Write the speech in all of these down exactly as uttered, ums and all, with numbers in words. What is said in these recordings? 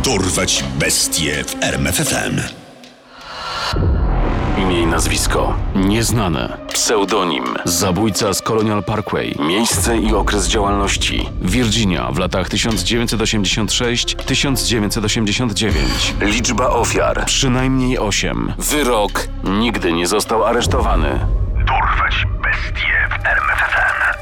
Dorwać bestie w R M F F M. Imię i nazwisko nieznane. Pseudonim zabójca z Colonial Parkway. Miejsce i okres działalności Virginia w latach tysiąc dziewięćset osiemdziesiąt sześć do tysiąc dziewięćset osiemdziesiąt dziewięć. Liczba ofiar przynajmniej osiem. Wyrok: nigdy nie został aresztowany. Dorwać bestie w R M F F M.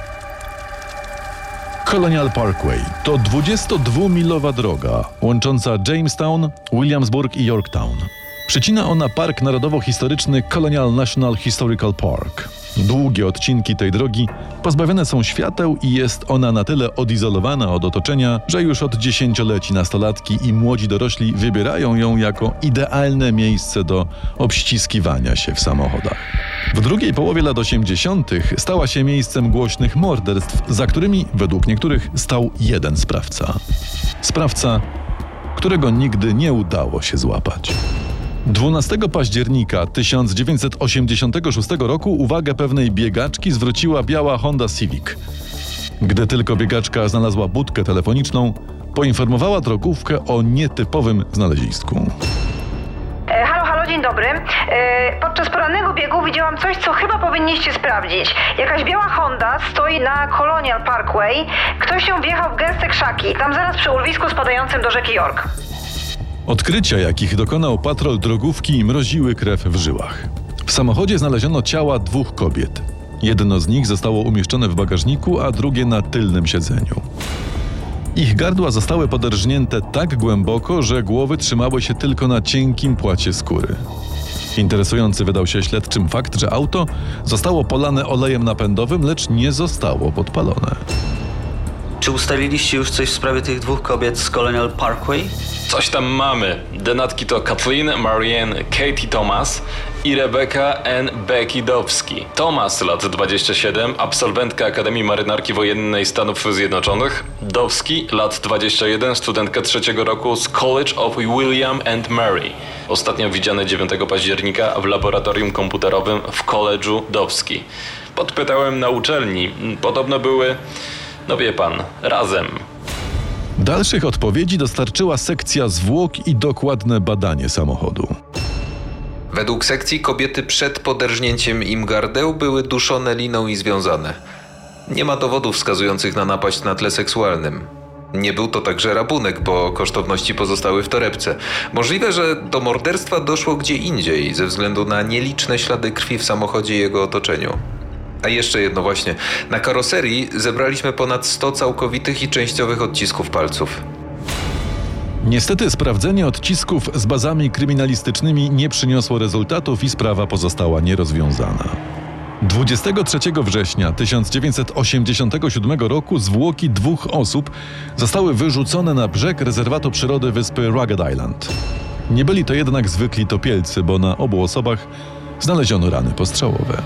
Colonial Parkway to dwudziestodwumilowa droga łącząca Jamestown, Williamsburg i Yorktown. Przecina ona park narodowo-historyczny Colonial National Historical Park. Długie odcinki tej drogi pozbawione są świateł i jest ona na tyle odizolowana od otoczenia, że już od dziesięcioleci nastolatki i młodzi dorośli wybierają ją jako idealne miejsce do obściskiwania się w samochodach. W drugiej połowie lat osiemdziesiątych stała się miejscem głośnych morderstw, za którymi według niektórych stał jeden sprawca. Sprawca, którego nigdy nie udało się złapać. dwunastego października tysiąc dziewięćset osiemdziesiątego szóstego roku uwagę pewnej biegaczki zwróciła biała Honda Civic. Gdy tylko biegaczka znalazła budkę telefoniczną, poinformowała drogówkę o nietypowym znalezisku. E, halo, halo, dzień dobry. E, podczas porannego biegu widziałam coś, co chyba powinniście sprawdzić. Jakaś biała Honda stoi na Colonial Parkway. Ktoś ją wjechał w gęste krzaki, tam zaraz przy urwisku spadającym do rzeki York. Odkrycia, jakich dokonał patrol drogówki, mroziły krew w żyłach. W samochodzie znaleziono ciała dwóch kobiet. Jedno z nich zostało umieszczone w bagażniku, a drugie na tylnym siedzeniu. Ich gardła zostały poderżnięte tak głęboko, że głowy trzymały się tylko na cienkim płacie skóry. Interesujący wydał się śledczym fakt, że auto zostało polane olejem napędowym, lecz nie zostało podpalone. Czy ustaliliście już coś w sprawie tych dwóch kobiet z Colonial Parkway? Coś tam mamy. Denatki to Kathleen Marianne Katie Thomas i Rebecca Ann Becky Dowski. Thomas, lat dwadzieścia siedem, absolwentka Akademii Marynarki Wojennej Stanów Zjednoczonych. Dowski, lat dwadzieścia jeden, studentka trzeciego roku z College of William and Mary. Ostatnio widziane dziewiątego października w laboratorium komputerowym w College'u Dowski. Podpytałem na uczelni. Podobno były, no wie pan, razem. Dalszych odpowiedzi dostarczyła sekcja zwłok i dokładne badanie samochodu. Według sekcji kobiety przed poderżnięciem im gardeł były duszone liną i związane. Nie ma dowodów wskazujących na napaść na tle seksualnym. Nie był to także rabunek, bo kosztowności pozostały w torebce. Możliwe, że do morderstwa doszło gdzie indziej ze względu na nieliczne ślady krwi w samochodzie i jego otoczeniu. A jeszcze jedno właśnie. Na karoserii zebraliśmy ponad sto całkowitych i częściowych odcisków palców. Niestety sprawdzenie odcisków z bazami kryminalistycznymi nie przyniosło rezultatów i sprawa pozostała nierozwiązana. dwudziestego trzeciego września tysiąc dziewięćset osiemdziesiątego siódmego roku zwłoki dwóch osób zostały wyrzucone na brzeg rezerwatu przyrody wyspy Rugged Island. Nie byli to jednak zwykli topielcy, bo na obu osobach znaleziono rany postrzałowe.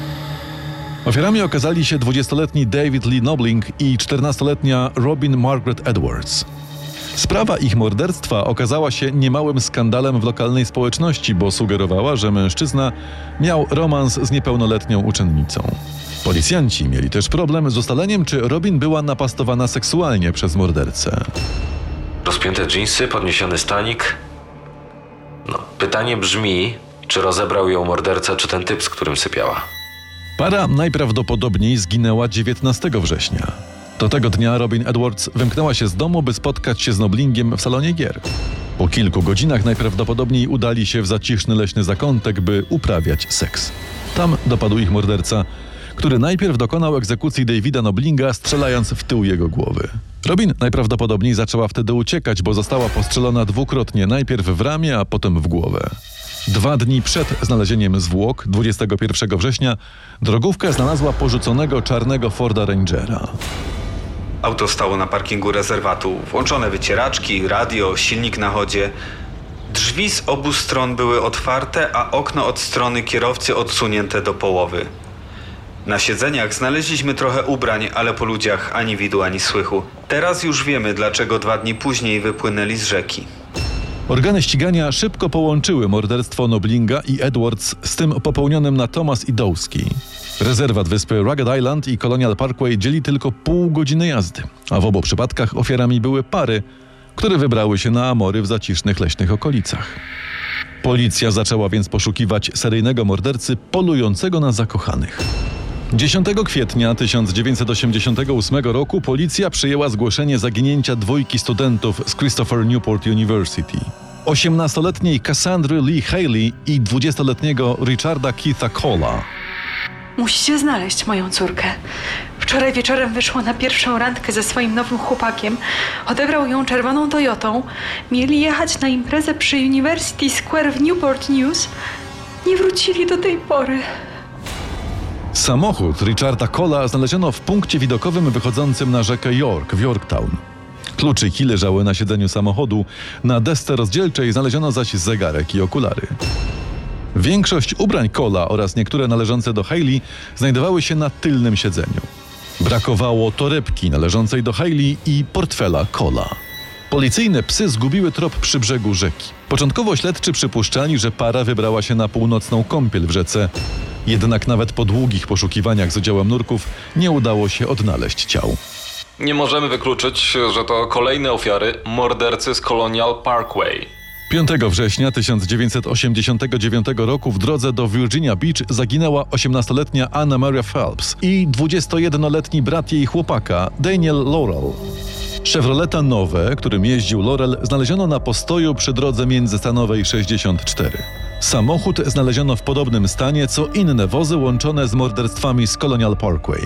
Ofiarami okazali się dwudziestoletni David Lee Nobling i czternastoletnia Robin Margaret Edwards. Sprawa ich morderstwa okazała się niemałym skandalem w lokalnej społeczności, bo sugerowała, że mężczyzna miał romans z niepełnoletnią uczennicą. Policjanci mieli też problem z ustaleniem, czy Robin była napastowana seksualnie przez mordercę. Rozpięte dżinsy, podniesiony stanik. No, pytanie brzmi, czy rozebrał ją morderca, czy ten typ, z którym sypiała. Para najprawdopodobniej zginęła dziewiętnastego września. Do tego dnia Robin Edwards wymknęła się z domu, by spotkać się z Noblingiem w salonie gier. Po kilku godzinach najprawdopodobniej udali się w zaciszny leśny zakątek, by uprawiać seks. Tam dopadł ich morderca, który najpierw dokonał egzekucji Davida Noblinga, strzelając w tył jego głowy. Robin najprawdopodobniej zaczęła wtedy uciekać, bo została postrzelona dwukrotnie, najpierw w ramię, a potem w głowę. Dwa dni przed znalezieniem zwłok, dwudziestego pierwszego września, drogówka znalazła porzuconego czarnego Forda Rangera. Auto stało na parkingu rezerwatu. Włączone wycieraczki, radio, silnik na chodzie. Drzwi z obu stron były otwarte, a okno od strony kierowcy odsunięte do połowy. Na siedzeniach znaleźliśmy trochę ubrań, ale po ludziach ani widu, ani słychu. Teraz już wiemy, dlaczego dwa dni później wypłynęli z rzeki. Organy ścigania szybko połączyły morderstwo Noblinga i Edwards z tym popełnionym na Thomas i Dowski. Rezerwat wyspy Rugged Island i Colonial Parkway dzieli tylko pół godziny jazdy, a w obu przypadkach ofiarami były pary, które wybrały się na amory w zacisznych leśnych okolicach. Policja zaczęła więc poszukiwać seryjnego mordercy polującego na zakochanych. dziesiątego kwietnia tysiąc dziewięćset osiemdziesiątego ósmego roku policja przyjęła zgłoszenie zaginięcia dwójki studentów z Christopher Newport University. osiemnastoletniej Cassandry Lee Haley i dwudziestoletniego Richarda Keitha Cola. Musicie znaleźć moją córkę. Wczoraj wieczorem wyszła na pierwszą randkę ze swoim nowym chłopakiem. Odebrał ją czerwoną Toyotą. Mieli jechać na imprezę przy University Square w Newport News. Nie wrócili do tej pory. Samochód Richarda Cola znaleziono w punkcie widokowym wychodzącym na rzekę York w Yorktown. Kluczyki leżały na siedzeniu samochodu, na desce rozdzielczej znaleziono zaś zegarek i okulary. Większość ubrań Cola oraz niektóre należące do Haley znajdowały się na tylnym siedzeniu. Brakowało torebki należącej do Haley i portfela Cola. Policyjne psy zgubiły trop przy brzegu rzeki. Początkowo śledczy przypuszczali, że para wybrała się na północną kąpiel w rzece. Jednak nawet po długich poszukiwaniach z udziałem nurków nie udało się odnaleźć ciał. Nie możemy wykluczyć, że to kolejne ofiary mordercy z Colonial Parkway. piątego września tysiąc dziewięćset osiemdziesiątego dziewiątego roku w drodze do Virginia Beach zaginęła osiemnastoletnia Anna Maria Phelps i dwudziestojednoletni brat jej chłopaka, Daniel Laurel. Chevroleta Nowe, którym jeździł Laurel, znaleziono na postoju przy drodze międzystanowej sześćdziesiąt cztery. Samochód znaleziono w podobnym stanie, co inne wozy łączone z morderstwami z Colonial Parkway.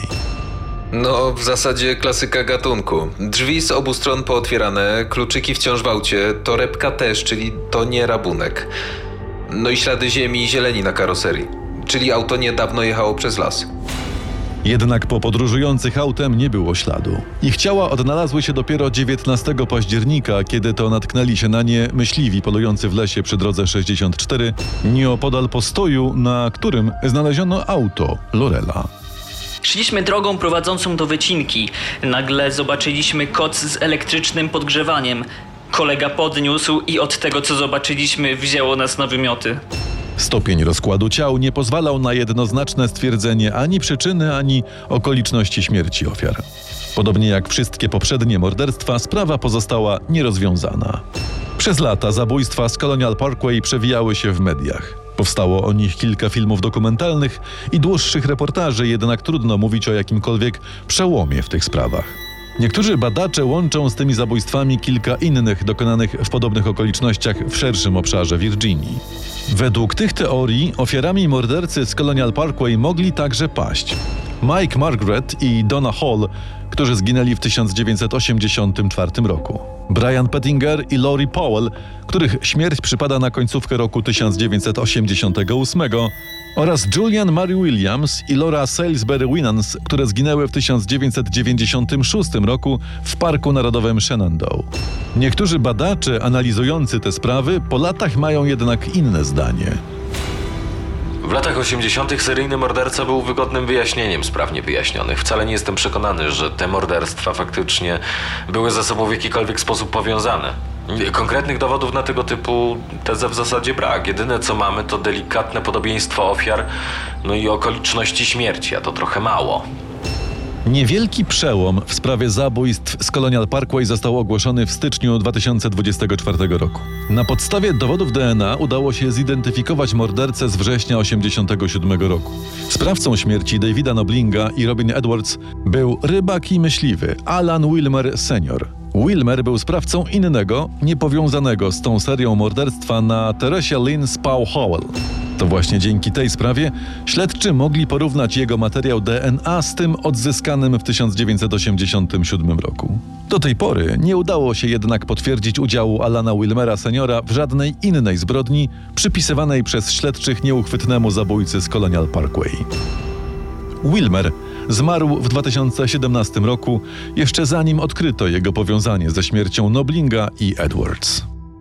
No, w zasadzie klasyka gatunku. Drzwi z obu stron pootwierane, kluczyki wciąż w aucie, torebka też, czyli to nie rabunek. No i ślady ziemi i zieleni na karoserii, czyli auto niedawno jechało przez las. Jednak po podróżujących autem nie było śladu. Ich ciała odnalazły się dopiero dziewiętnastego października, kiedy to natknęli się na nie myśliwi polujący w lesie przy drodze sześćdziesiąt cztery, nieopodal postoju, na którym znaleziono auto Laurela. Szliśmy drogą prowadzącą do wycinki. Nagle zobaczyliśmy koc z elektrycznym podgrzewaniem. Kolega podniósł i od tego, co zobaczyliśmy, wzięło nas na wymioty. Stopień rozkładu ciał nie pozwalał na jednoznaczne stwierdzenie ani przyczyny, ani okoliczności śmierci ofiar. Podobnie jak wszystkie poprzednie morderstwa, sprawa pozostała nierozwiązana. Przez lata zabójstwa z Colonial Parkway przewijały się w mediach. Powstało o nich kilka filmów dokumentalnych i dłuższych reportaży, jednak trudno mówić o jakimkolwiek przełomie w tych sprawach. Niektórzy badacze łączą z tymi zabójstwami kilka innych dokonanych w podobnych okolicznościach w szerszym obszarze Virginii. Według tych teorii ofiarami mordercy z Colonial Parkway mogli także paść Mike Margaret i Donna Hall, którzy zginęli w tysiąc dziewięćset osiemdziesiątym czwartym roku. Brian Pettinger i Lori Powell, których śmierć przypada na końcówkę roku tysiąc dziewięćset osiemdziesiątego ósmego, oraz Julian Mary Williams i Laura Salisbury Winans, które zginęły w tysiąc dziewięćset dziewięćdziesiątym szóstym roku w Parku Narodowym Shenandoah. Niektórzy badacze analizujący te sprawy po latach mają jednak inne zdanie. W latach osiemdziesiątych seryjny morderca był wygodnym wyjaśnieniem spraw niewyjaśnionych. Wcale nie jestem przekonany, że te morderstwa faktycznie były ze sobą w jakikolwiek sposób powiązane. Konkretnych dowodów na tego typu tezę w zasadzie brak. Jedyne co mamy to delikatne podobieństwo ofiar, no i okoliczności śmierci, a to trochę mało. Niewielki przełom w sprawie zabójstw z Colonial Parkway został ogłoszony w styczniu dwa tysiące dwudziestego czwartego roku. Na podstawie dowodów D N A udało się zidentyfikować mordercę z września osiemdziesiątego siódmego roku. Sprawcą śmierci Davida Noblinga i Robin Edwards był rybak i myśliwy Alan Wilmer senior. Wilmer był sprawcą innego, niepowiązanego z tą serią morderstwa na Teresie Lynn Spau Howell. To właśnie dzięki tej sprawie śledczy mogli porównać jego materiał D N A z tym odzyskanym w tysiąc dziewięćset osiemdziesiątym siódmym roku. Do tej pory nie udało się jednak potwierdzić udziału Alana Wilmera seniora w żadnej innej zbrodni przypisywanej przez śledczych nieuchwytnemu zabójcy z Colonial Parkway. Wilmer zmarł w dwa tysiące siedemnastym roku, jeszcze zanim odkryto jego powiązanie ze śmiercią Noblinga i Edwards.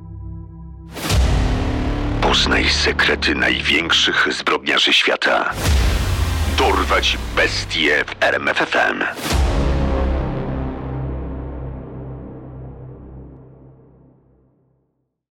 Poznaj sekrety największych zbrodniarzy świata. Dorwać bestie w R M F F M.